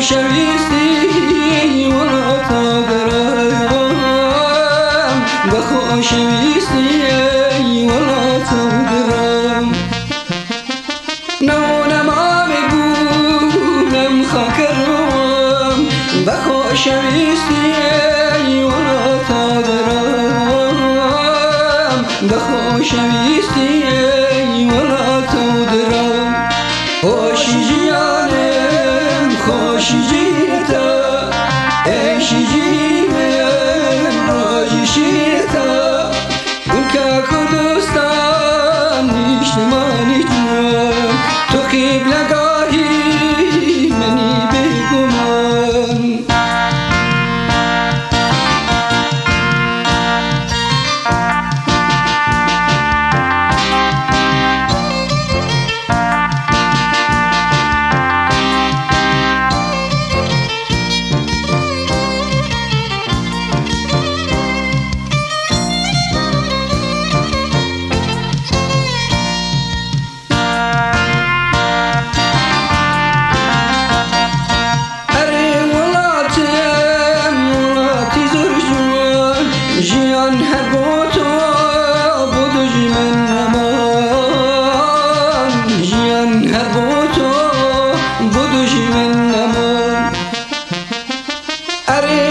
شویستی ولاتا درم بخو شویستی ولاتا درم نونما بگویم خاکرم بخو شویستی ولاتا درم بخو شویستی ولاتا درم خوشی جیانم خوشی جیتا ایشی جیمم راجی شیتا اونکا کردستان نیشتمانی جوان تو قبلگاهی منی بگمان جیان هر بوتو بودج من نمان جیان هر بوتو بودج من نمان اره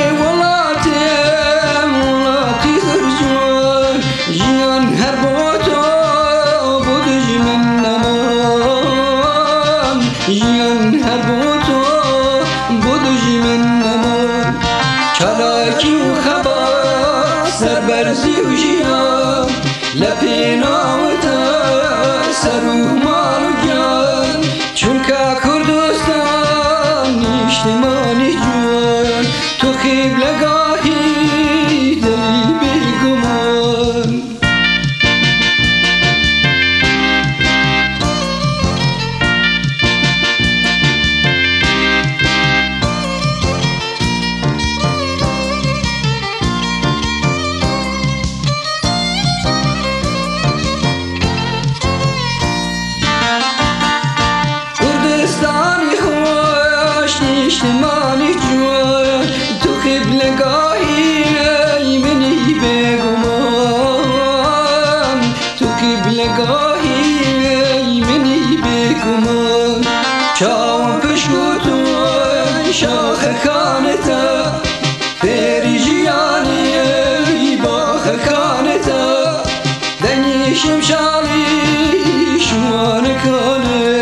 ولاتی زرجوان جیان هر بوتو بودج من نمان جیان هر بوتو بودج من نمان چالاکی و خبر سربرزی و جیان لپیناوتا سر و مال و جان چونکا کردستان نیشتمانی جوان تو قبلگاهی دلیل بگمان نیشتمانی جوان تو قبلگاهی منی بگمان تو قبلگاهی منی بگمان چاون پشکوتو شاخ خانتا پیری جیانی باخ خانتا دنی شمشالی شوان کانه